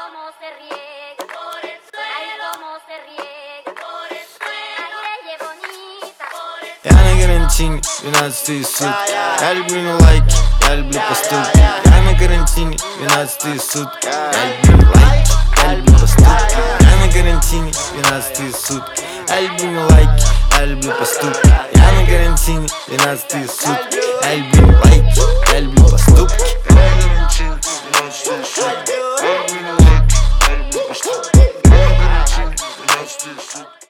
cómo se riega por el suelo. Ay, cómo se riega por el suelo. Ay, bonita por el suelo. Я на карантине, 12 сутки. Я люблю не лайки, я люблю поступки. Я на карантине, 12 сутки. Я люблю не лайки, я люблю поступки. Я на карантине, 12 сутки. Я люблю не лайки, я люблю поступки. Я на карантине, 12 сутки. Я люблю не лайки,